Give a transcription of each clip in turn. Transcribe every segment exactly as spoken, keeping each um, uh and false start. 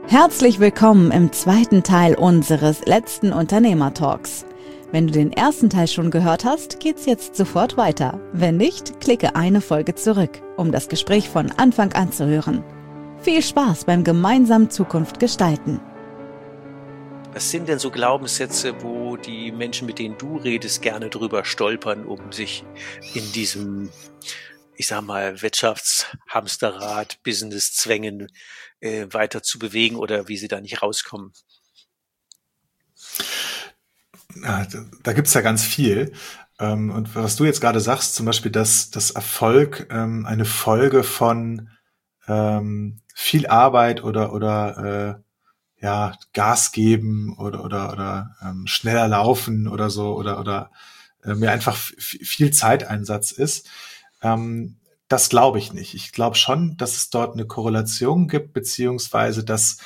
Herzlich willkommen im zweiten Teil unseres letzten Unternehmertalks. Wenn du den ersten Teil schon gehört hast, geht's jetzt sofort weiter. Wenn nicht, klicke eine Folge zurück, um das Gespräch von Anfang an zu hören. Viel Spaß beim gemeinsamen Zukunft gestalten. Was sind denn so Glaubenssätze, wo die Menschen, mit denen du redest, gerne drüber stolpern, um sich in diesem, ich sag mal, Wirtschaftshamsterrad, Business-Zwängen äh, weiter zu bewegen oder wie sie da nicht rauskommen? Ja, da da gibt's ja ganz viel. Ähm, und was du jetzt gerade sagst, zum Beispiel, dass, dass Erfolg ähm, eine Folge von ähm, viel Arbeit oder oder äh, ja Gas geben oder oder oder ähm, schneller laufen oder so oder oder äh, mir einfach f- viel Zeiteinsatz ist. Ähm, das glaube ich nicht. Ich glaube schon, dass es dort eine Korrelation gibt, beziehungsweise dass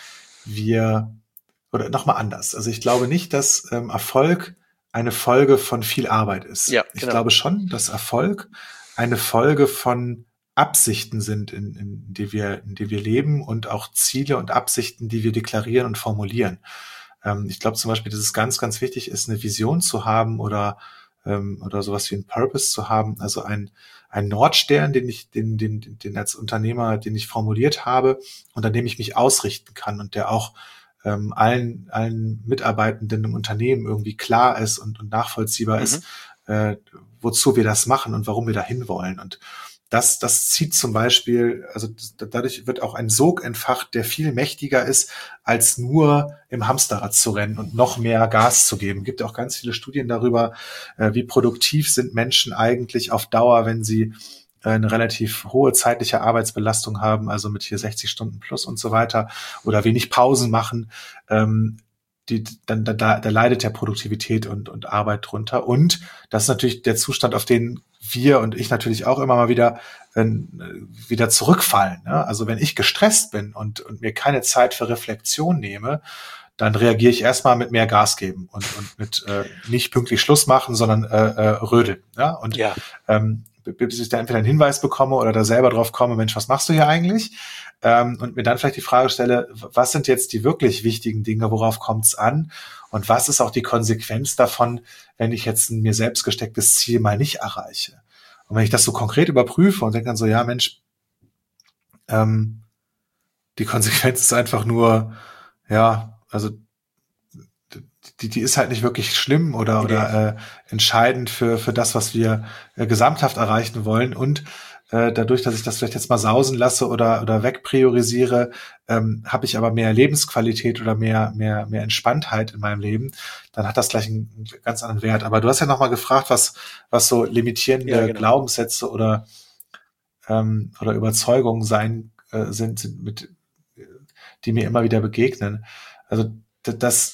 wir oder nochmal anders. Also ich glaube nicht, dass ähm, Erfolg eine Folge von viel Arbeit ist. Ja, Ich genau. glaube schon, dass Erfolg eine Folge von Absichten sind, in, in die wir, in die wir leben und auch Ziele und Absichten, die wir deklarieren und formulieren. Ähm, ich glaube zum Beispiel, dass es ganz, ganz wichtig ist, eine Vision zu haben oder ähm, oder sowas wie ein Purpose zu haben, also ein ein Nordstern, den ich, den, den, den als Unternehmer, den ich formuliert habe und an dem ich mich ausrichten kann und der auch ähm, allen, allen Mitarbeitenden im Unternehmen irgendwie klar ist und, und nachvollziehbar Mhm. ist, äh, wozu wir das machen und warum wir da hinwollen. Und das, das zieht zum Beispiel, also das, dadurch wird auch ein Sog entfacht, der viel mächtiger ist, als nur im Hamsterrad zu rennen und noch mehr Gas zu geben. Es gibt auch ganz viele Studien darüber, äh, wie produktiv sind Menschen eigentlich auf Dauer, wenn sie äh, eine relativ hohe zeitliche Arbeitsbelastung haben, also mit hier sechzig Stunden plus und so weiter, oder wenig Pausen machen. Ähm, die, dann, da, da, da leidet ja Produktivität und, und Arbeit drunter. Und das ist natürlich der Zustand, auf den wir und ich natürlich auch immer mal wieder äh, wieder zurückfallen. Ne? Also wenn ich gestresst bin und, und mir keine Zeit für Reflexion nehme, dann reagiere ich erstmal mit mehr Gas geben und, und mit äh, nicht pünktlich Schluss machen, sondern äh, äh, rödeln. Ja? Und Ja, ähm, bis ich da entweder einen Hinweis bekomme oder da selber drauf komme, Mensch, was machst du hier eigentlich? Ähm, und mir dann vielleicht die Frage stelle, was sind jetzt die wirklich wichtigen Dinge, worauf kommt es an? Und was ist auch die Konsequenz davon, wenn ich jetzt ein mir selbst gestecktes Ziel mal nicht erreiche? Und wenn ich das so konkret überprüfe und denke dann so, ja Mensch, ähm, die Konsequenz ist einfach nur, ja, also die, die ist halt nicht wirklich schlimm oder, nee. oder äh, entscheidend für, für das, was wir äh, gesamthaft erreichen wollen. Und äh, dadurch, dass ich das vielleicht jetzt mal sausen lasse oder, oder wegpriorisiere, ähm, habe ich aber mehr Lebensqualität oder mehr, mehr, mehr Entspanntheit in meinem Leben, dann hat das gleich einen, einen ganz anderen Wert. Aber du hast ja nochmal gefragt, was, was so limitierende Ja, genau. Glaubenssätze oder, ähm, oder Überzeugungen sein, äh, sind, sind mit, die mir immer wieder begegnen. Also d- das,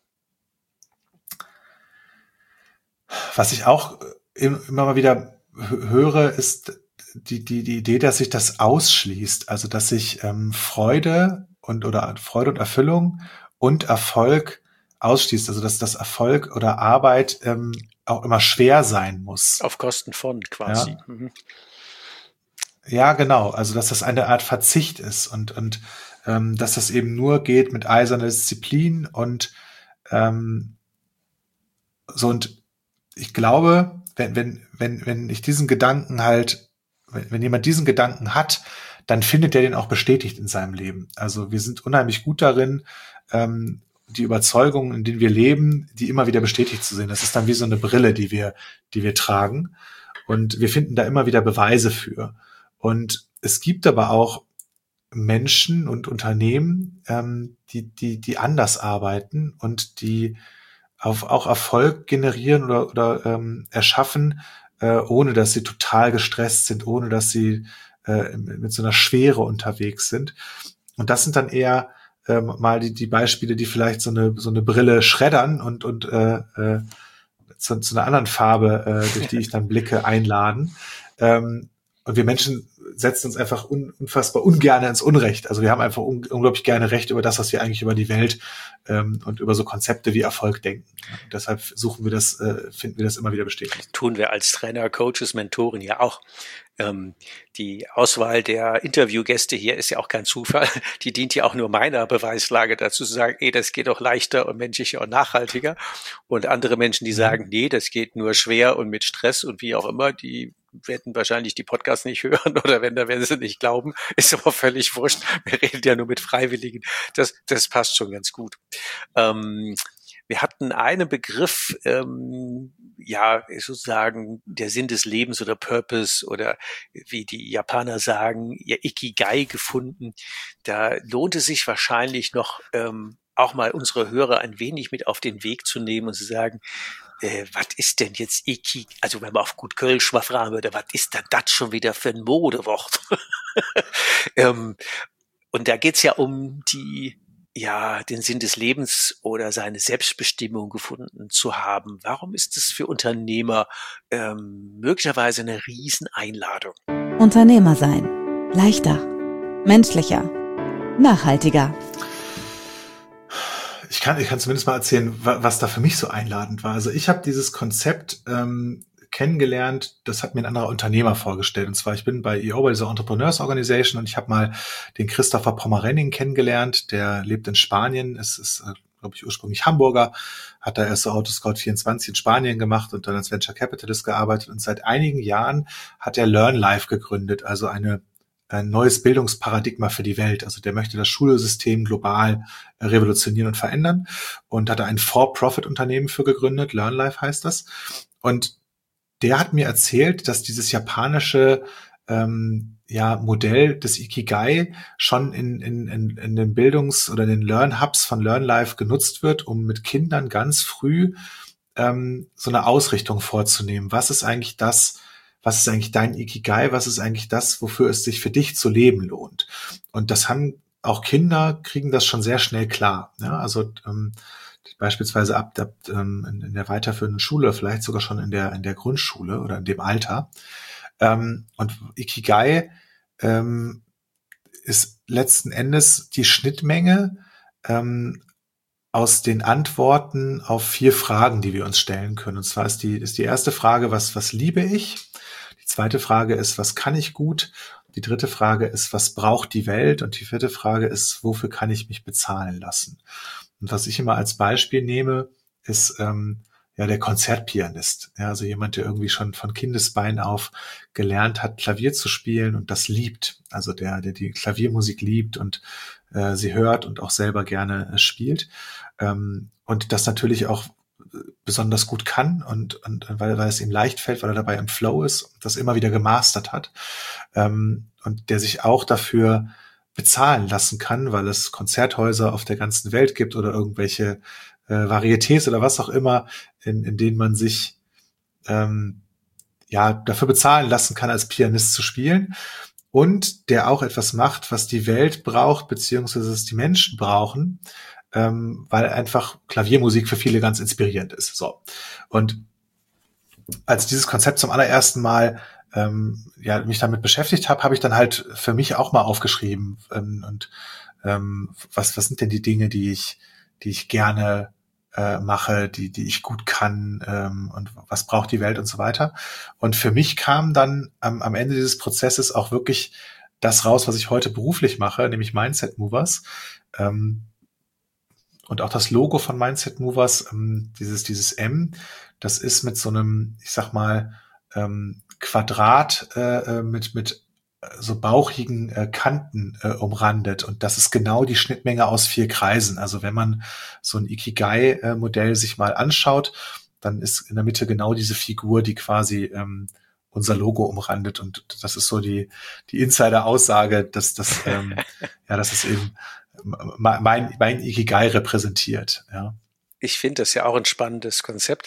was ich auch im- immer mal wieder hö- höre, ist die, die, die Idee, dass sich das ausschließt. Also, dass sich ähm, Freude und oder Freude und Erfüllung und Erfolg ausschließt. Also, dass das Erfolg oder Arbeit ähm, auch immer schwer sein muss. Auf Kosten von quasi. Ja, Mhm. ja, genau. Also, dass das eine Art Verzicht ist und, und ähm, dass das eben nur geht mit eiserner Disziplin und ähm, so und ich glaube, wenn, wenn, wenn, wenn ich diesen Gedanken halt, wenn, wenn jemand diesen Gedanken hat, dann findet er den auch bestätigt in seinem Leben. Also wir sind unheimlich gut darin, ähm, die Überzeugungen, in denen wir leben, die immer wieder bestätigt zu sehen. Das ist dann wie so eine Brille, die wir, die wir tragen. Und wir finden da immer wieder Beweise für. Und es gibt aber auch Menschen und Unternehmen, ähm, die, die, die anders arbeiten und die auf, auch Erfolg generieren oder, oder ähm, erschaffen, äh, ohne dass sie total gestresst sind, ohne dass sie äh, mit so einer Schwere unterwegs sind. Und das sind dann eher ähm, mal die, die Beispiele, die vielleicht so eine, so eine Brille schreddern und, und äh, äh, zu, zu einer anderen Farbe, äh, durch die ich dann blicke, einladen. Ähm, und wir Menschen setzen uns einfach un, unfassbar ungerne ins Unrecht. Also wir haben einfach un, unglaublich gerne Recht über das, was wir eigentlich über die Welt ähm, und über so Konzepte wie Erfolg denken. Und deshalb suchen wir das, äh, finden wir das immer wieder bestätigt. Tun wir als Trainer, Coaches, Mentoren ja auch. Ähm, die Auswahl der Interviewgäste hier ist ja auch kein Zufall. Die dient ja auch nur meiner Beweislage dazu zu sagen, ey, das geht doch leichter und menschlicher und nachhaltiger. Und andere Menschen, die sagen, nee, das geht nur schwer und mit Stress und wie auch immer, die werden wahrscheinlich die Podcasts nicht hören oder wenn, dann werden sie nicht glauben. Ist aber völlig wurscht. Wir reden ja nur mit Freiwilligen. Das, das passt schon ganz gut. Ähm, Wir hatten einen Begriff, ähm, ja, sozusagen der Sinn des Lebens oder Purpose oder wie die Japaner sagen, ja, Ikigai gefunden. Da lohnt es sich wahrscheinlich noch, ähm, auch mal unsere Hörer ein wenig mit auf den Weg zu nehmen und zu sagen, äh, was ist denn jetzt Iki, also wenn man auf gut Kölsch mal fragen würde, was ist denn das schon wieder für ein Modewort? ähm, und da geht's ja um die ja, den Sinn des Lebens oder seine Selbstbestimmung gefunden zu haben. Warum ist es für Unternehmer ähm, möglicherweise eine Rieseneinladung? Unternehmer sein. Leichter, menschlicher, nachhaltiger. Ich kann, ich kann zumindest mal erzählen, was da für mich so einladend war. Also ich habe dieses Konzept ähm, kennengelernt, das hat mir ein anderer Unternehmer vorgestellt. Und zwar, ich bin bei E O, bei dieser Entrepreneurs Organization, und ich habe mal den Christopher Pomerenning kennengelernt, der lebt in Spanien, es ist, glaube ich, ursprünglich Hamburger, hat da erst so Autoscout vierundzwanzig in Spanien gemacht und dann als Venture Capitalist gearbeitet. Und seit einigen Jahren hat er Learn Life gegründet, also eine ein neues Bildungsparadigma für die Welt. Also der möchte das Schulsystem global revolutionieren und verändern und hat da ein For-Profit-Unternehmen für gegründet, Learn Life heißt das. Und der hat mir erzählt, dass dieses japanische ähm, ja, Modell des Ikigai schon in, in, in, in den Bildungs- oder den Learn-Hubs von Learn Life genutzt wird, um mit Kindern ganz früh ähm, so eine Ausrichtung vorzunehmen. Was ist eigentlich das, was ist eigentlich dein Ikigai? Was ist eigentlich das, wofür es sich für dich zu leben lohnt? Und das haben auch Kinder, kriegen das schon sehr schnell klar. Ja, also ähm, beispielsweise ab, ab ähm, in, in der weiterführenden Schule, vielleicht sogar schon in der in der Grundschule oder in dem Alter. Ähm, und Ikigai ähm, ist letzten Endes die Schnittmenge ähm, aus den Antworten auf vier Fragen, die wir uns stellen können. Und zwar ist die ist die erste Frage, was was liebe ich? Die zweite Frage ist, was kann ich gut? Die dritte Frage ist, was braucht die Welt? Und die vierte Frage ist, wofür kann ich mich bezahlen lassen? Und was ich immer als Beispiel nehme, ist ähm, ja der Konzertpianist. Ja, also jemand, der irgendwie schon von Kindesbein auf gelernt hat, Klavier zu spielen und das liebt. Also der, der die Klaviermusik liebt und äh, sie hört und auch selber gerne äh, spielt. Ähm, und das natürlich auch besonders gut kann und, und weil, weil es ihm leicht fällt, weil er dabei im Flow ist und das immer wieder gemastert hat. Ähm, und der sich auch dafür bezahlen lassen kann, weil es Konzerthäuser auf der ganzen Welt gibt oder irgendwelche äh, Varietés oder was auch immer, in, in denen man sich ähm, ja dafür bezahlen lassen kann, als Pianist zu spielen. Und der auch etwas macht, was die Welt braucht, beziehungsweise es die Menschen brauchen, ähm, weil einfach Klaviermusik für viele ganz inspirierend ist. So. Und als dieses Konzept zum allerersten Mal ähm, ja mich damit beschäftigt habe, habe ich dann halt für mich auch mal aufgeschrieben ähm, und ähm, was was sind denn die Dinge, die ich die ich gerne äh, mache, die die ich gut kann ähm, und was braucht die Welt und so weiter. Und für mich kam dann am, am Ende dieses Prozesses auch wirklich das raus, was ich heute beruflich mache, nämlich Mindset Movers. Ähm, und auch das Logo von Mindset Movers, ähm, dieses dieses M, das ist mit so einem, ich sag mal, ähm, Quadrat äh, mit mit so bauchigen äh, Kanten äh, umrandet. Und das ist genau die Schnittmenge aus vier Kreisen. Also wenn man so ein Ikigai-Modell sich mal anschaut, dann ist in der Mitte genau diese Figur, die quasi ähm, unser Logo umrandet. Und das ist so die die Insider-Aussage, dass das ähm, ja, dass es eben mein mein Ikigai repräsentiert. Ja. Ich finde das ja auch ein spannendes Konzept.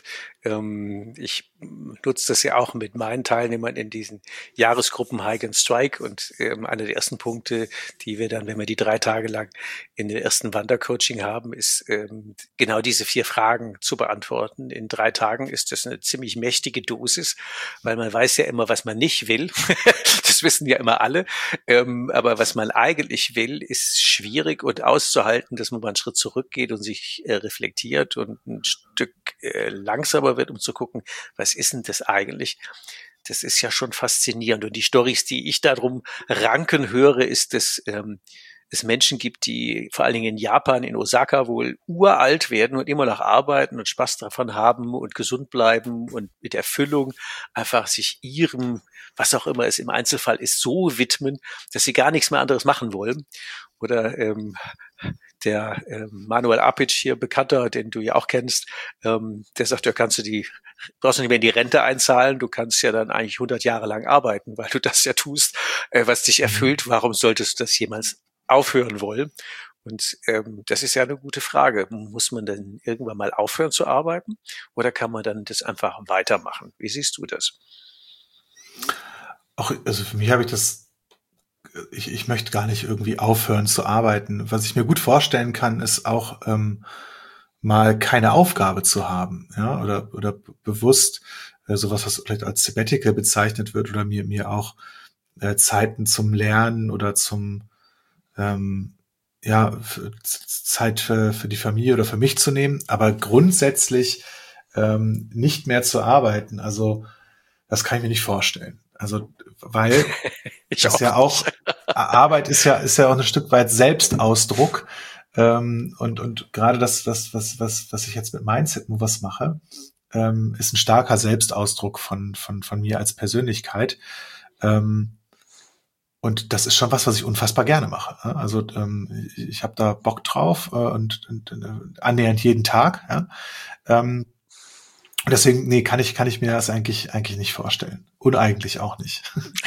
Ich nutze das ja auch mit meinen Teilnehmern in diesen Jahresgruppen Hike and Strike. Und einer der ersten Punkte, die wir dann, wenn wir die drei Tage lang in der ersten Wandercoaching haben, ist genau diese vier Fragen zu beantworten. In drei Tagen ist das eine ziemlich mächtige Dosis, weil man weiß ja immer, was man nicht will. Das wissen ja immer alle. Aber was man eigentlich will, ist schwierig und auszuhalten, dass man mal einen Schritt zurückgeht und sich reflektiert und ein Stück äh, langsamer wird, um zu gucken, was ist denn das eigentlich? das ist ja schon faszinierend. Und die Storys, die ich darum ranken höre, ist, dass ähm, es Menschen gibt, die vor allen Dingen in Japan, in Osaka wohl uralt werden und immer noch arbeiten und Spaß davon haben und gesund bleiben und mit Erfüllung einfach sich ihrem, was auch immer es im Einzelfall ist, so widmen, dass sie gar nichts mehr anderes machen wollen. Oder ähm, der ähm, Manuel Apic hier, Bekannter, den du ja auch kennst, ähm, der sagt, ja, kannst du die, brauchst du nicht mehr in die Rente einzahlen, du kannst ja dann eigentlich hundert Jahre lang arbeiten, weil du das ja tust, äh, was dich erfüllt. Warum solltest du das jemals aufhören wollen? Und ähm, das ist ja eine gute Frage. Muss man denn irgendwann mal aufhören zu arbeiten oder kann man dann das einfach weitermachen? Wie siehst du das? Auch, also für mich habe ich das, ich, ich möchte gar nicht irgendwie aufhören zu arbeiten. Was ich mir gut vorstellen kann, ist auch ähm, mal keine Aufgabe zu haben, ja, oder oder b- bewusst äh, sowas, was vielleicht als Sabbatical bezeichnet wird, oder mir mir auch äh, Zeiten zum Lernen oder zum ähm, ja, für, Zeit für, für die Familie oder für mich zu nehmen, aber grundsätzlich ähm, nicht mehr zu arbeiten. Also das kann ich mir nicht vorstellen. Also weil Ich das auch ja auch nicht. Arbeit ist ja ist ja auch ein Stück weit Selbstausdruck, ähm, und und gerade das das was was was ich jetzt mit Mindset Movers mache, ähm, ist ein starker Selbstausdruck von von von mir als Persönlichkeit. Ähm, Und das ist schon was, was ich unfassbar gerne mache. Ja. Also ähm, ich, ich habe da Bock drauf äh, und, und äh, annähernd jeden Tag. Ja. Ähm, deswegen, nee, kann ich kann ich mir das eigentlich eigentlich nicht vorstellen. Und eigentlich auch nicht.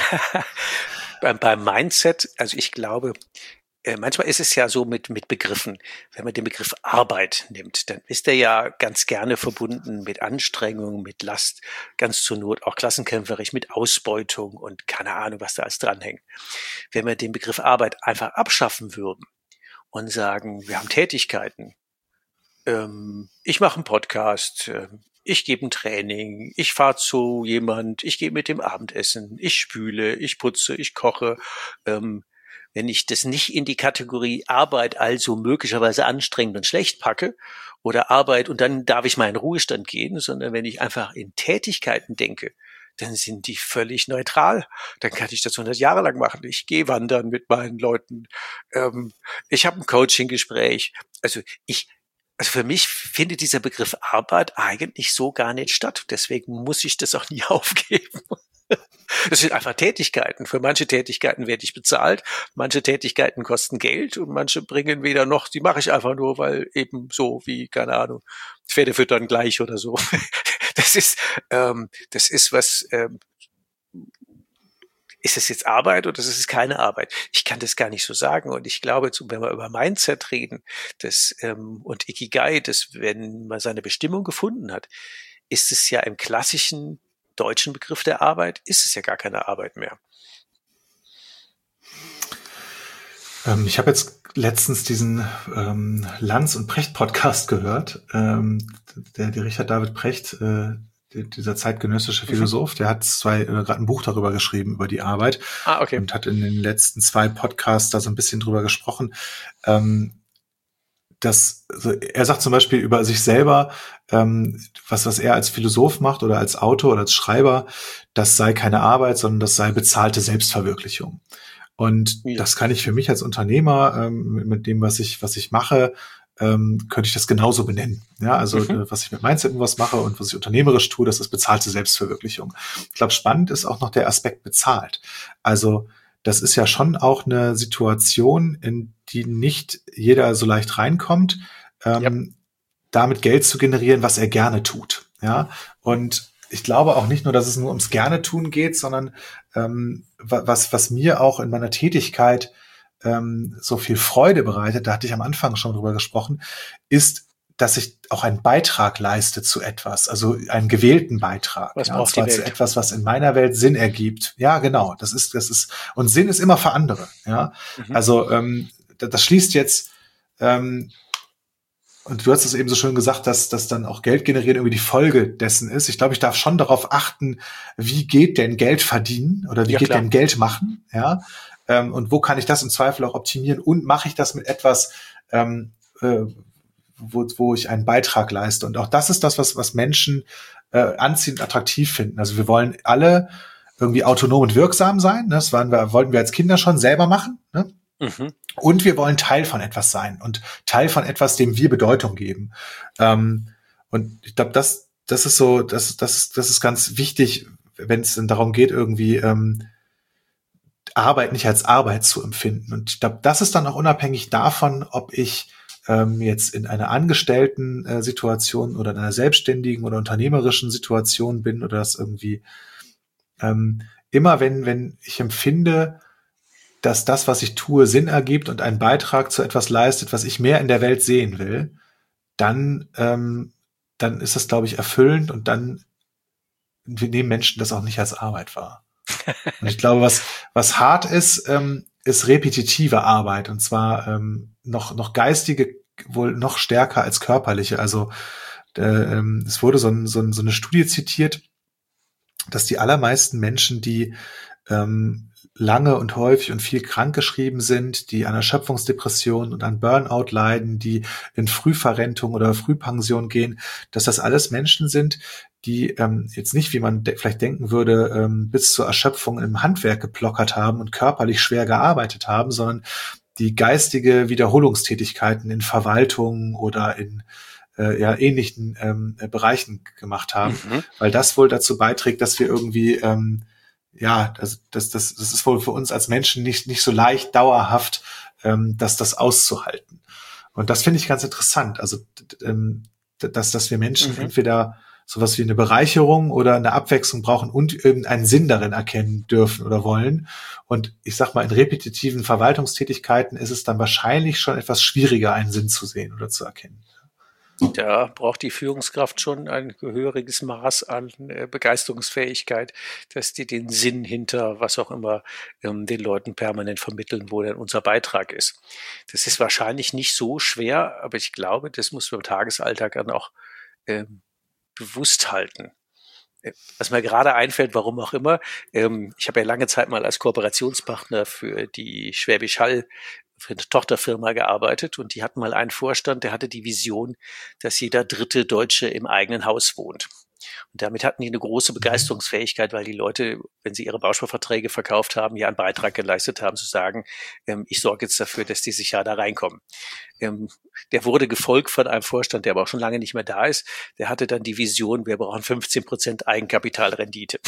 beim, beim Mindset, also ich glaube, äh, manchmal ist es ja so mit, mit Begriffen. Wenn man den Begriff Arbeit nimmt, dann ist der ja ganz gerne verbunden mit Anstrengung, mit Last, ganz zur Not auch klassenkämpferisch, mit Ausbeutung und keine Ahnung, was da alles dranhängt. Wenn wir den Begriff Arbeit einfach abschaffen würden und sagen, wir haben Tätigkeiten, ähm, ich mache einen Podcast, ähm, ich gebe ein Training, ich fahre zu jemand, ich gehe mit dem Abendessen, ich spüle, ich putze, ich koche. Ähm, wenn ich das nicht in die Kategorie Arbeit, also möglicherweise anstrengend und schlecht packe, oder Arbeit und dann darf ich mal in Ruhestand gehen, sondern wenn ich einfach in Tätigkeiten denke, dann sind die völlig neutral. Dann kann ich das hundert Jahre lang machen. Ich gehe wandern mit meinen Leuten. Ähm, ich habe ein Coaching-Gespräch. Also ich Also für mich findet dieser Begriff Arbeit eigentlich so gar nicht statt. Deswegen muss ich das auch nie aufgeben. Das sind einfach Tätigkeiten. Für manche Tätigkeiten werde ich bezahlt, manche Tätigkeiten kosten Geld und manche bringen wieder noch, die mache ich einfach nur, weil eben so wie, keine Ahnung, Pferde füttern gleich oder so. Das ist, ähm, das ist was, ähm, ist es jetzt Arbeit oder ist es keine Arbeit? Ich kann das gar nicht so sagen. Und ich glaube, wenn wir über Mindset reden das, ähm, und Ikigai, das, wenn man seine Bestimmung gefunden hat, ist es ja im klassischen deutschen Begriff der Arbeit, ist es ja gar keine Arbeit mehr. Ähm, ich habe jetzt letztens diesen ähm, Lanz und Precht Podcast gehört. Ähm, der, der Richard David Precht, äh, dieser zeitgenössische Philosoph, mhm. der hat zwei, äh, gerade ein Buch darüber geschrieben, über die Arbeit. Ah, okay. Und hat in den letzten zwei Podcasts da so ein bisschen drüber gesprochen. Ähm, dass, also er sagt zum Beispiel über sich selber, ähm, was, was er als Philosoph macht oder als Autor oder als Schreiber, das sei keine Arbeit, sondern das sei bezahlte Selbstverwirklichung. Und ja. das kann ich für mich als Unternehmer, ähm, mit, mit dem, was ich, was ich mache, ähm, könnte ich das genauso benennen. Ja, also mhm. äh, was ich mit Mindset was mache und was ich unternehmerisch tue, das ist bezahlte Selbstverwirklichung. Ich glaube, spannend ist auch noch der Aspekt bezahlt. Also das ist ja schon auch eine Situation, in die nicht jeder so leicht reinkommt, ähm, ja. damit Geld zu generieren, was er gerne tut. Ja, und ich glaube auch nicht nur, dass es nur ums gerne tun geht, sondern ähm, was, was mir auch in meiner Tätigkeit ähm, so viel Freude bereitet, da hatte ich am Anfang schon drüber gesprochen, ist, dass ich auch einen Beitrag leiste zu etwas, also einen gewählten Beitrag. Was ja, braucht und zwar die Welt? zu etwas, was in meiner Welt Sinn ergibt. Ja, genau. Das ist, das ist, und Sinn ist immer für andere. Ja, mhm. also ähm, das, das schließt jetzt. Ähm, Und du hast es eben so schön gesagt, dass dass dann auch Geld generieren irgendwie die Folge dessen ist. Ich glaube, ich darf schon darauf achten, wie geht denn Geld verdienen oder wie ja, geht klar. denn Geld machen, ja? Ähm, und wo kann ich das im Zweifel auch optimieren? Und mache ich das mit etwas, ähm, äh, wo, wo ich einen Beitrag leiste? Und auch das ist das, was was Menschen äh, anziehend, attraktiv finden. Also wir wollen alle irgendwie autonom und wirksam sein. Ne? Das waren wir, wollten wir als Kinder schon selber machen. Ne? Mhm. Und wir wollen Teil von etwas sein und Teil von etwas, dem wir Bedeutung geben. Ähm, und ich glaube, das, das ist so, das, das ist, das ist ganz wichtig, wenn es dann darum geht, irgendwie ähm, Arbeit nicht als Arbeit zu empfinden. Und ich glaube, das ist dann auch unabhängig davon, ob ich ähm, jetzt in einer angestellten äh, Situation oder in einer selbstständigen oder unternehmerischen Situation bin oder das irgendwie ähm, immer, wenn, wenn ich empfinde, dass das, was ich tue, Sinn ergibt und einen Beitrag zu etwas leistet, was ich mehr in der Welt sehen will, dann, ähm, dann ist das, glaube ich, erfüllend und dann wir nehmen Menschen das auch nicht als Arbeit wahr. Und ich glaube, was, was hart ist, ähm, ist repetitive Arbeit und zwar ähm, noch, noch geistige, wohl noch stärker als körperliche. Also äh, ähm, es wurde so, ein, so, ein, so eine Studie zitiert, dass die allermeisten Menschen, die ähm, lange und häufig und viel krankgeschrieben sind, die an Erschöpfungsdepression und an Burnout leiden, die in Frühverrentung oder Frühpension gehen, dass das alles Menschen sind, die ähm, jetzt nicht, wie man de- vielleicht denken würde, ähm, bis zur Erschöpfung im Handwerk geplockert haben und körperlich schwer gearbeitet haben, sondern die geistige Wiederholungstätigkeiten in Verwaltung oder in äh, ja, ähnlichen ähm, Bereichen gemacht haben, mhm. weil das wohl dazu beiträgt, dass wir irgendwie ähm, ja, das, das, das, das ist wohl für uns als Menschen nicht, nicht so leicht dauerhaft, ähm, dass das auszuhalten. Und das finde ich ganz interessant. Also, ähm, dass, dass wir Menschen mhm. entweder sowas wie eine Bereicherung oder eine Abwechslung brauchen und irgendeinen Sinn darin erkennen dürfen oder wollen. Und ich sag mal, in repetitiven Verwaltungstätigkeiten ist es dann wahrscheinlich schon etwas schwieriger, einen Sinn zu sehen oder zu erkennen. Da braucht die Führungskraft schon ein gehöriges Maß an äh, Begeisterungsfähigkeit, dass die den Sinn hinter was auch immer ähm, den Leuten permanent vermitteln, wo denn unser Beitrag ist. Das ist wahrscheinlich nicht so schwer, aber ich glaube, das muss man im Tagesalltag dann auch ähm, bewusst halten. Was mir gerade einfällt, warum auch immer, ähm, ich habe ja lange Zeit mal als Kooperationspartner für die Schwäbisch Hall für eine Tochterfirma gearbeitet und die hatten mal einen Vorstand, der hatte die Vision, dass jeder dritte Deutsche im eigenen Haus wohnt. Und damit hatten die eine große Begeisterungsfähigkeit, weil die Leute, wenn sie ihre Bausparverträge verkauft haben, ja einen Beitrag geleistet haben, zu sagen, ähm, ich sorge jetzt dafür, dass die sicher da reinkommen. Ähm, der wurde gefolgt von einem Vorstand, der aber auch schon lange nicht mehr da ist. Der hatte dann die Vision, wir brauchen fünfzehn Prozent Eigenkapitalrendite.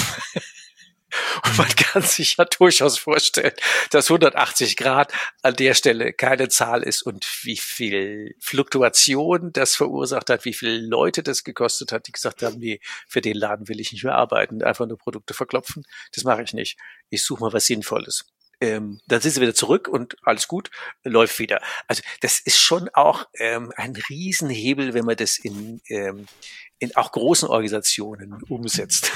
Und man kann sich ja durchaus vorstellen, dass hundertachtzig Grad an der Stelle keine Zahl ist und wie viel Fluktuation das verursacht hat, wie viele Leute das gekostet hat, die gesagt haben, nee, für den Laden will ich nicht mehr arbeiten, einfach nur Produkte verklopfen, das mache ich nicht. Ich suche mal was Sinnvolles. Ähm, dann sind sie wieder zurück und alles gut, läuft wieder. Also das ist schon auch ähm, ein Riesenhebel, wenn man das in, ähm, in auch großen Organisationen umsetzt.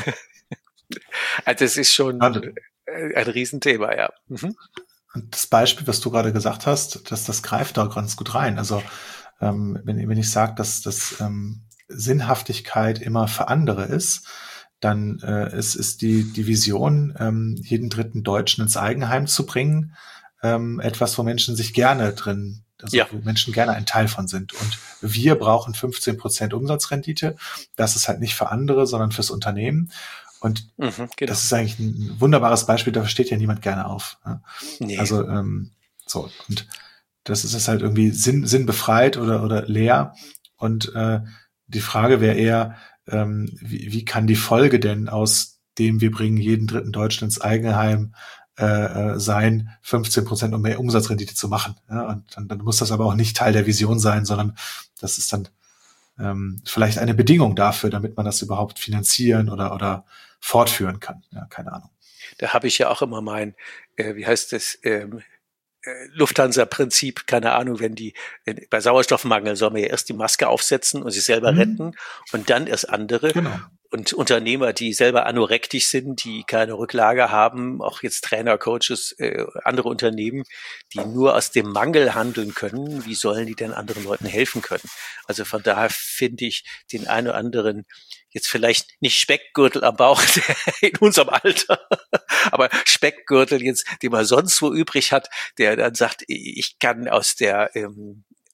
Also es ist schon ein Riesenthema, ja. Mhm. Und das Beispiel, was du gerade gesagt hast, das, das greift da ganz gut rein. Also ähm, wenn, wenn ich sage, dass, dass ähm, Sinnhaftigkeit immer für andere ist, dann äh, es ist die, die Vision, ähm, jeden dritten Deutschen ins Eigenheim zu bringen, ähm, etwas, wo Menschen sich gerne drin, also ja. wo Menschen gerne ein Teil von sind. Und wir brauchen fünfzehn Prozent Umsatzrendite. Das ist halt nicht für andere, sondern fürs Unternehmen. Und mhm, genau. das ist eigentlich ein wunderbares Beispiel, da steht ja niemand gerne auf. Ja? Nee. Also ähm, so, und das ist es halt irgendwie sinn, sinnbefreit oder oder leer. Und äh, die Frage wäre eher, ähm, wie, wie kann die Folge denn aus dem, wir bringen jeden dritten Deutschen ins Eigenheim äh, sein, fünfzehn Prozent um mehr Umsatzrendite zu machen. Ja? Und dann, dann muss das aber auch nicht Teil der Vision sein, sondern das ist dann ähm, vielleicht eine Bedingung dafür, damit man das überhaupt finanzieren oder oder fortführen kann. Ja, keine Ahnung. Da habe ich ja auch immer mein, äh, wie heißt das, ähm, äh, Lufthansa-Prinzip, keine Ahnung, wenn die, wenn, bei Sauerstoffmangel soll man ja erst die Maske aufsetzen und sich selber mhm. retten und dann erst andere. Genau. Und Unternehmer, die selber anorektisch sind, die keine Rücklage haben, auch jetzt Trainer, Coaches, äh, andere Unternehmen, die nur aus dem Mangel handeln können, wie sollen die denn anderen Leuten helfen können? Also von daher finde ich den einen oder anderen jetzt vielleicht nicht Speckgürtel am Bauch in unserem Alter, aber Speckgürtel jetzt, den man sonst wo übrig hat, der dann sagt, ich kann aus der ähm,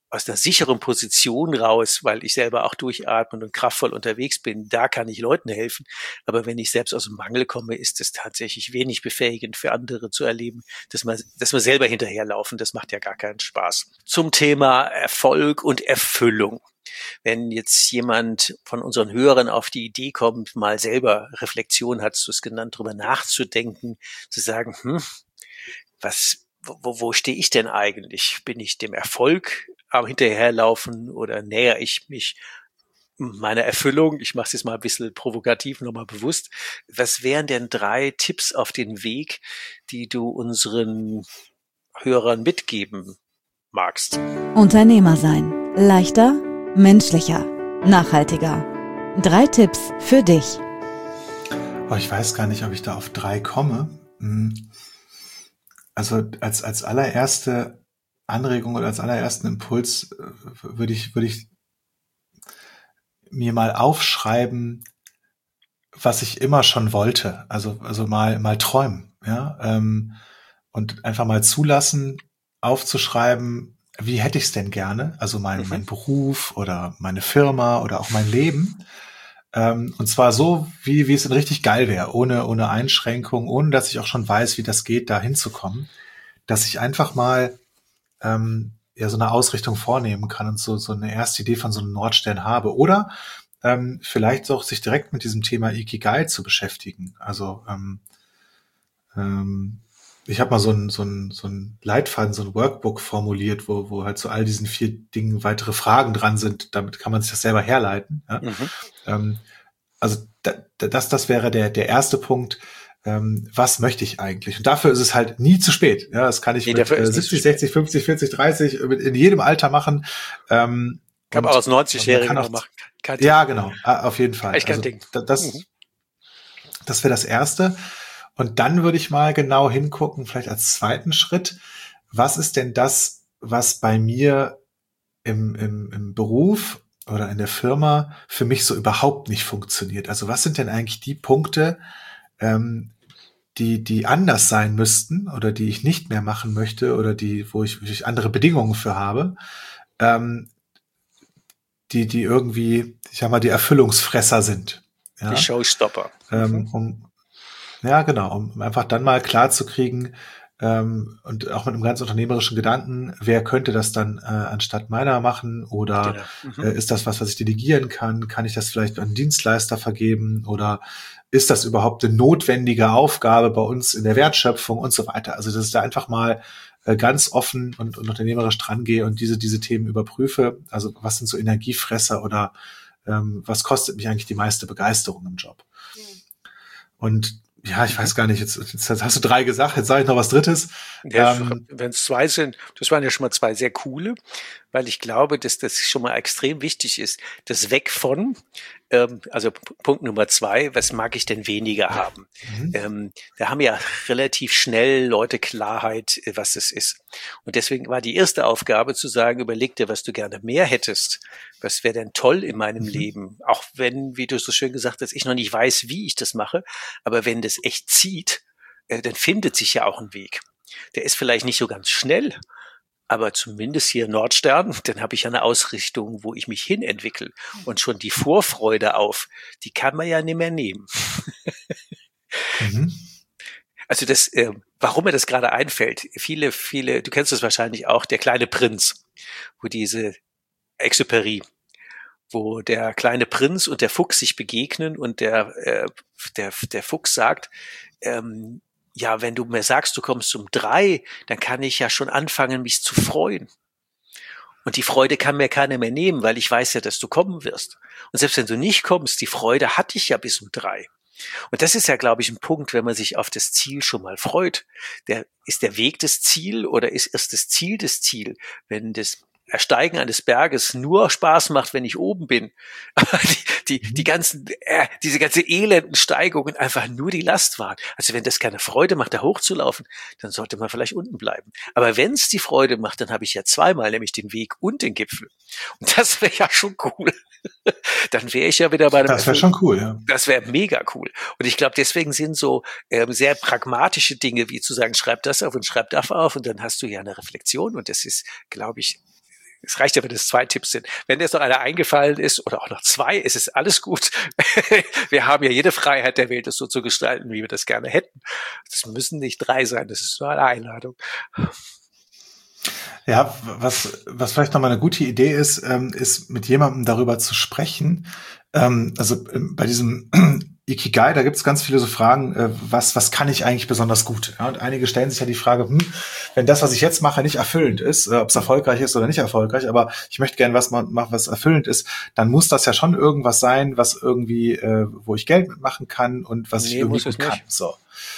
aus einer sicheren Position raus, weil ich selber auch durchatmen und kraftvoll unterwegs bin, da kann ich Leuten helfen. Aber wenn ich selbst aus dem Mangel komme, ist es tatsächlich wenig befähigend für andere zu erleben, dass man, dass wir selber hinterherlaufen. Das macht ja gar keinen Spaß. Zum Thema Erfolg und Erfüllung. Wenn jetzt jemand von unseren Hörern auf die Idee kommt, mal selber Reflexion, hast du es genannt, darüber nachzudenken, zu sagen, hm, was, wo, wo stehe ich denn eigentlich? Bin ich dem Erfolg am hinterherlaufen oder nähere ich mich meiner Erfüllung? Ich mache es jetzt mal ein bisschen provokativ, nochmal bewusst. Was wären denn drei Tipps auf den Weg, die du unseren Hörern mitgeben magst? Unternehmer sein. Leichter, menschlicher, nachhaltiger. Drei Tipps für dich. Oh, ich weiß gar nicht, ob ich da auf drei komme. Also als, als allererste Anregung oder als allerersten Impuls äh, würde ich, würde ich mir mal aufschreiben, was ich immer schon wollte. Also, also mal, mal träumen, ja, ähm, und einfach mal zulassen, aufzuschreiben, wie hätte ich es denn gerne? Also mein, mhm. mein Beruf oder meine Firma oder auch mein Leben. Ähm, und zwar so, wie, wie es denn richtig geil wäre, ohne, ohne Einschränkung, ohne dass ich auch schon weiß, wie das geht, da hinzukommen. Dass ich einfach mal ähm, ja so eine Ausrichtung vornehmen kann und so so eine erste Idee von so einem Nordstern habe. Oder ähm, vielleicht auch sich direkt mit diesem Thema Ikigai zu beschäftigen. Also ähm, ähm, ich habe mal so ein so ein so ein Leitfaden, so ein Workbook formuliert, wo wo halt zu all diesen vier Dingen weitere Fragen dran sind. Damit kann man sich das selber herleiten. Ja? Mhm. Ähm, also da, das das wäre der der erste Punkt. Ähm, was möchte ich eigentlich? Und dafür ist es halt nie zu spät. Ja, das kann ich nee, mit äh, siebzig, sechzig, fünfzig, vierzig, dreißig mit, in jedem Alter machen. Ähm, kann man auch als neunzig-Jährigen noch machen. Kein ja, Ding. Genau, auf jeden Fall. Echt kein also, Ding. Das, mhm. das wäre das Erste. Und dann würde ich mal genau hingucken, vielleicht als zweiten Schritt, was ist denn das, was bei mir im, im, im Beruf oder in der Firma für mich so überhaupt nicht funktioniert? Also was sind denn eigentlich die Punkte, ähm, die, die anders sein müssten oder die ich nicht mehr machen möchte oder die, wo ich, wo ich andere Bedingungen für habe, ähm, die, die irgendwie, ich sag mal, die Erfüllungsfresser sind. Ja? Die Showstopper. Ähm, um, ja, genau, um einfach dann mal klar zu kriegen, ähm, und auch mit einem ganz unternehmerischen Gedanken, wer könnte das dann äh, anstatt meiner machen oder genau. mhm. äh, ist das was, was ich delegieren kann? Kann ich das vielleicht an einen Dienstleister vergeben oder ist das überhaupt eine notwendige Aufgabe bei uns in der Wertschöpfung und so weiter? Also, dass ich da einfach mal äh, ganz offen und, und unternehmerisch dran gehe und diese diese Themen überprüfe. Also, was sind so Energiefresser oder ähm, was kostet mich eigentlich die meiste Begeisterung im Job? Mhm. Und ja, ich weiß gar nicht, jetzt, jetzt hast du drei gesagt, jetzt sage ich noch was Drittes. Ja, ähm, wenn es zwei sind, das waren ja schon mal zwei sehr coole, weil ich glaube, dass das schon mal extrem wichtig ist, das Weg von, ähm, also Punkt Nummer zwei, was mag ich denn weniger haben? Mhm. Ähm, da haben ja relativ schnell Leute Klarheit, was es ist. Und deswegen war die erste Aufgabe zu sagen, überleg dir, was du gerne mehr hättest. Was wäre denn toll in meinem mhm. Leben? Auch wenn, wie du so schön gesagt hast, ich noch nicht weiß, wie ich das mache, aber wenn das echt zieht, äh, dann findet sich ja auch ein Weg. Der ist vielleicht nicht so ganz schnell, aber zumindest hier Nordstern, dann habe ich ja eine Ausrichtung, wo ich mich hin entwickle. Und schon die Vorfreude auf, die kann man ja nicht mehr nehmen. mhm. Also das, äh, warum mir das gerade einfällt, viele, viele, du kennst das wahrscheinlich auch, der kleine Prinz, wo diese Exupéry, wo der kleine Prinz und der Fuchs sich begegnen und der, äh, der, der Fuchs sagt, ähm, ja, wenn du mir sagst, du kommst um drei, dann kann ich ja schon anfangen, mich zu freuen. Und die Freude kann mir keiner mehr nehmen, weil ich weiß ja, dass du kommen wirst. Und selbst wenn du nicht kommst, die Freude hatte ich ja bis um drei. Und das ist ja, glaube ich, ein Punkt, wenn man sich auf das Ziel schon mal freut. Der, ist der Weg das Ziel oder ist erst das Ziel das Ziel? Wenn das Ersteigen eines Berges nur Spaß macht, wenn ich oben bin. Aber die, die, die ganzen, äh, diese ganze elenden Steigungen einfach nur die Last waren. Also wenn das keine Freude macht, da hochzulaufen, dann sollte man vielleicht unten bleiben. Aber wenn es die Freude macht, dann habe ich ja zweimal, nämlich den Weg und den Gipfel. Und das wäre ja schon cool. Dann wäre ich ja wieder bei einem. Das wäre schon cool, ja. Das wäre mega cool. Und ich glaube, deswegen sind so ähm, sehr pragmatische Dinge, wie zu sagen, schreib das auf und schreib das auf und dann hast du ja eine Reflexion. Und das ist, glaube ich, es reicht ja, wenn es zwei Tipps sind. Wenn jetzt noch einer eingefallen ist oder auch noch zwei, ist es alles gut. Wir haben ja jede Freiheit der Welt, das so zu gestalten, wie wir das gerne hätten. Das müssen nicht drei sein, das ist nur eine Einladung. Ja, was, was vielleicht nochmal eine gute Idee ist, ähm, ist mit jemandem darüber zu sprechen. Ähm, also ähm, bei diesem Ikigai, da gibt es ganz viele so Fragen, äh, was, was kann ich eigentlich besonders gut? Ja, und einige stellen sich ja die Frage, hm, wenn das, was ich jetzt mache, nicht erfüllend ist, äh, ob es erfolgreich ist oder nicht erfolgreich, aber ich möchte gerne was machen, was erfüllend ist, dann muss das ja schon irgendwas sein, was irgendwie, äh, wo ich Geld mitmachen kann und was nee, ich irgendwie gut kann. So.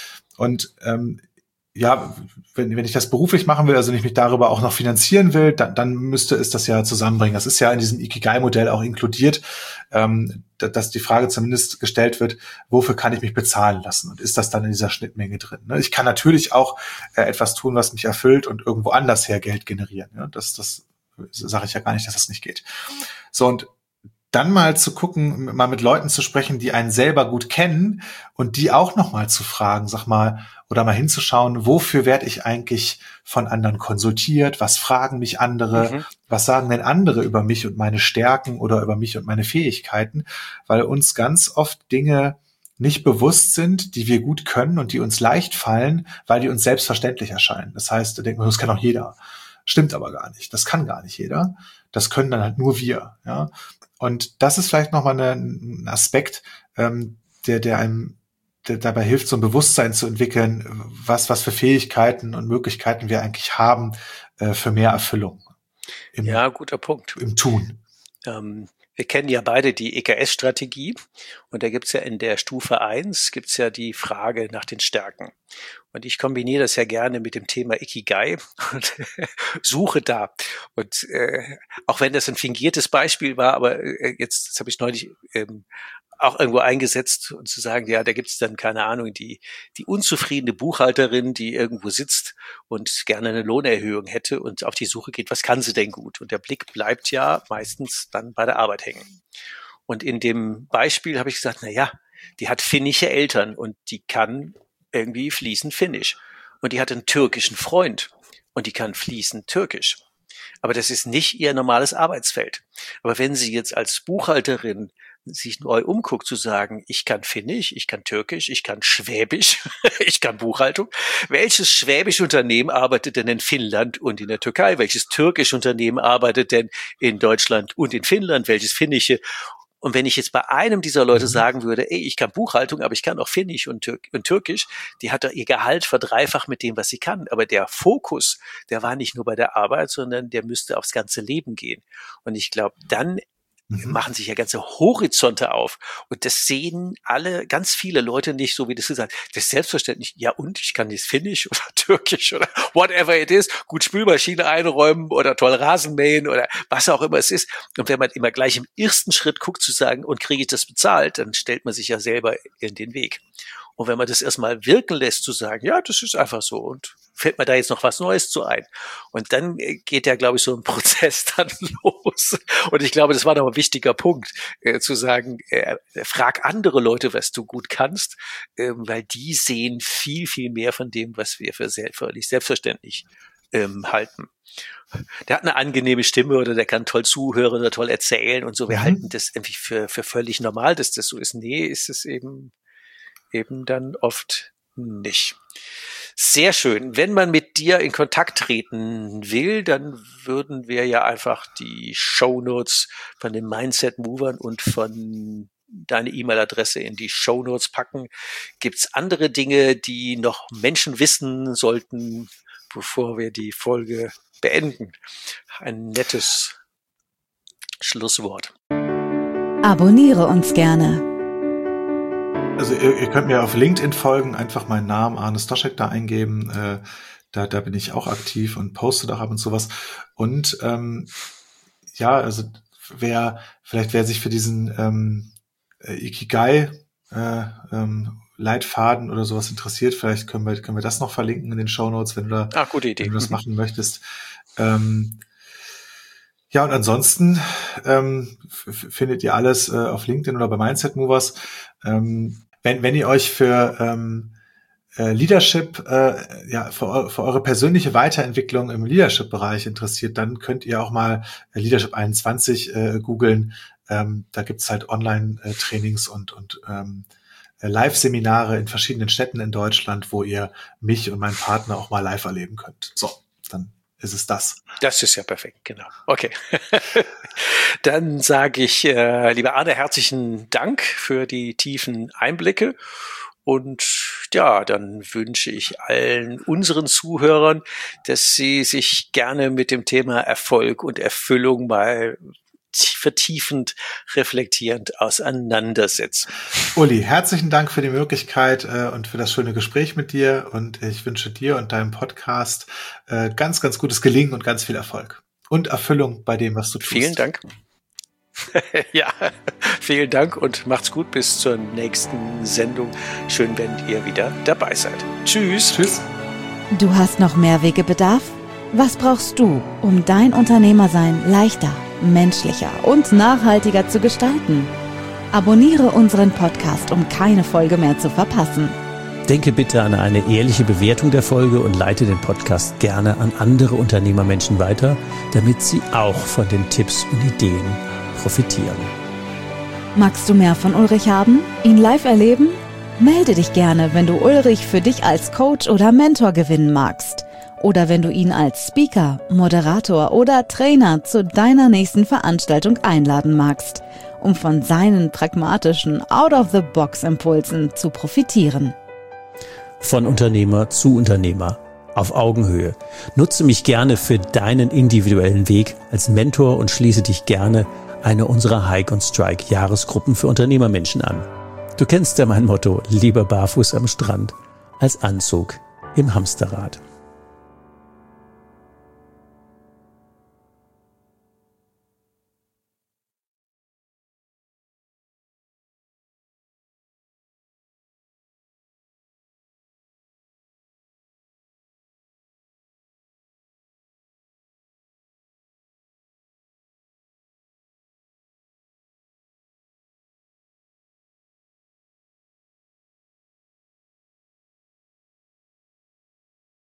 Und ähm, ja, wenn, wenn ich das beruflich machen will, also wenn ich mich darüber auch noch finanzieren will, dann, dann müsste es das ja zusammenbringen. Das ist ja in diesem Ikigai-Modell auch inkludiert, ähm, dass die Frage zumindest gestellt wird, wofür kann ich mich bezahlen lassen? Und ist das dann in dieser Schnittmenge drin? Ne? Ich kann natürlich auch äh, etwas tun, was mich erfüllt und irgendwo anders her Geld generieren. Ja? Das, das sage ich ja gar nicht, dass das nicht geht. So, und dann mal zu gucken, mal mit Leuten zu sprechen, die einen selber gut kennen und die auch noch mal zu fragen, sag mal, oder mal hinzuschauen, wofür werde ich eigentlich von anderen konsultiert? Was fragen mich andere? Mhm. Was sagen denn andere über mich und meine Stärken oder über mich und meine Fähigkeiten? Weil uns ganz oft Dinge nicht bewusst sind, die wir gut können und die uns leicht fallen, weil die uns selbstverständlich erscheinen. Das heißt, da denkt man, das kann auch jeder. Stimmt aber gar nicht. Das kann gar nicht jeder. Das können dann halt nur wir, ja. Und das ist vielleicht nochmal ein Aspekt, ähm, der, der einem der dabei hilft, so ein Bewusstsein zu entwickeln, was, was für Fähigkeiten und Möglichkeiten wir eigentlich haben äh, für mehr Erfüllung. Im, ja, guter Punkt. Im Tun. Ähm, wir kennen ja beide die E K S-Strategie und da gibt's ja in der Stufe eins gibt's ja die Frage nach den Stärken. Und ich kombiniere das ja gerne mit dem Thema Ikigai und suche da. Und äh, auch wenn das ein fingiertes Beispiel war, aber äh, jetzt, das habe ich neulich ähm, auch irgendwo eingesetzt und zu sagen, ja, da gibt es dann, keine Ahnung, die die unzufriedene Buchhalterin, die irgendwo sitzt und gerne eine Lohnerhöhung hätte und auf die Suche geht, was kann sie denn gut? Und der Blick bleibt ja meistens dann bei der Arbeit hängen. Und in dem Beispiel habe ich gesagt, na ja, die hat finnische Eltern und die kann irgendwie fließend Finnisch. Und die hat einen türkischen Freund und die kann fließend Türkisch. Aber das ist nicht ihr normales Arbeitsfeld. Aber wenn sie jetzt als Buchhalterin sich neu umguckt, zu sagen, ich kann Finnisch, ich kann Türkisch, ich kann Schwäbisch, ich kann Buchhaltung. Welches schwäbische Unternehmen arbeitet denn in Finnland und in der Türkei? Welches türkische Unternehmen arbeitet denn in Deutschland und in Finnland? Welches finnische? Und wenn ich jetzt bei einem dieser Leute sagen würde, ey, ich kann Buchhaltung, aber ich kann auch Finnisch und, Tür- und Türkisch, die hat doch ihr Gehalt verdreifacht mit dem, was sie kann. Aber der Fokus, der war nicht nur bei der Arbeit, sondern der müsste aufs ganze Leben gehen. Und ich glaube, dann mhm. machen sich ja ganze Horizonte auf. Und das sehen alle, ganz viele Leute nicht, so wie das gesagt. Das ist selbstverständlich. Ja, und ich kann jetzt Finnisch oder Türkisch oder whatever it is, gut Spülmaschine einräumen oder toll Rasen mähen oder was auch immer es ist. Und wenn man immer gleich im ersten Schritt guckt zu sagen, und kriege ich das bezahlt, dann stellt man sich ja selber in den Weg. Und wenn man das erstmal wirken lässt, zu sagen, ja, das ist einfach so und fällt mir da jetzt noch was Neues zu ein. Und dann geht ja, glaube ich, so ein Prozess dann los. Und ich glaube, das war noch ein wichtiger Punkt, äh, zu sagen, äh, frag andere Leute, was du gut kannst, äh, weil die sehen viel, viel mehr von dem, was wir für sehr, völlig selbstverständlich ähm, halten. Der hat eine angenehme Stimme oder der kann toll zuhören oder toll erzählen und so. Wir mhm. halten das irgendwie für, für völlig normal, dass das so ist. Nee, ist es eben eben dann oft nicht. Sehr schön. Wenn man mit dir in Kontakt treten will, dann würden wir ja einfach die Shownotes von den Mindset Movern und von deine E-Mail-Adresse in die Shownotes packen. Gibt's andere Dinge, die noch Menschen wissen sollten, bevor wir die Folge beenden? Ein nettes Schlusswort. Abonniere uns gerne. Also ihr, ihr könnt mir auf LinkedIn folgen, einfach meinen Namen Arne Stoschek da eingeben. Äh, da, da bin ich auch aktiv und poste da ab und sowas. Und ähm, ja, also wer vielleicht wer sich für diesen ähm, Ikigai äh, ähm, Leitfaden oder sowas interessiert, vielleicht können wir können wir das noch verlinken in den Shownotes, wenn du da ah, gute Idee. wenn du das machen möchtest. Ähm, Ja, und ansonsten ähm, f- findet ihr alles äh, auf LinkedIn oder bei Mindset Movers. Ähm, wenn, wenn ihr euch für ähm, äh, Leadership, äh, ja, für, für eure persönliche Weiterentwicklung im Leadership-Bereich interessiert, dann könnt ihr auch mal Leadership einundzwanzig äh, googeln. Ähm, da gibt's halt Online-Trainings und, und ähm, Live-Seminare in verschiedenen Städten in Deutschland, wo ihr mich und meinen Partner auch mal live erleben könnt. So, dann ist es das. Das ist ja perfekt, genau. Okay. Dann sage ich, äh, lieber Arne, herzlichen Dank für die tiefen Einblicke. Und ja, dann wünsche ich allen unseren Zuhörern, dass sie sich gerne mit dem Thema Erfolg und Erfüllung mal vertiefend, reflektierend auseinandersetzen. Uli, herzlichen Dank für die Möglichkeit äh, und für das schöne Gespräch mit dir. Und ich wünsche dir und deinem Podcast äh, ganz, ganz gutes Gelingen und ganz viel Erfolg. Und Erfüllung bei dem, was du tust. Vielen Dank. Ja, vielen Dank und macht's gut bis zur nächsten Sendung. Schön, wenn ihr wieder dabei seid. Tschüss. Tschüss. Du hast noch mehr Wegebedarf? Was brauchst du, um dein Unternehmersein leichter, menschlicher und nachhaltiger zu gestalten? Abonniere unseren Podcast, um keine Folge mehr zu verpassen. Denke bitte an eine ehrliche Bewertung der Folge und leite den Podcast gerne an andere Unternehmermenschen weiter, damit sie auch von den Tipps und Ideen profitieren. Magst du mehr von Ulrich haben? Ihn live erleben? Melde dich gerne, wenn du Ulrich für dich als Coach oder Mentor gewinnen magst. Oder wenn du ihn als Speaker, Moderator oder Trainer zu deiner nächsten Veranstaltung einladen magst, um von seinen pragmatischen Out-of-the-Box-Impulsen zu profitieren. Von Unternehmer zu Unternehmer, auf Augenhöhe. Nutze mich gerne für deinen individuellen Weg als Mentor und schließe dich gerne einer unserer Hike on Strike Jahresgruppen für Unternehmermenschen an. Du kennst ja mein Motto, lieber barfuß am Strand als Anzug im Hamsterrad.